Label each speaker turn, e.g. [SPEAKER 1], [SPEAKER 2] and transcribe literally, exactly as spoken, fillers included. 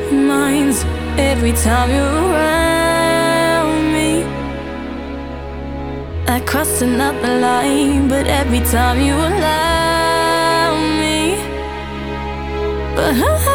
[SPEAKER 1] minds every time you're around me. I crossed another line, but every time you allow me. But I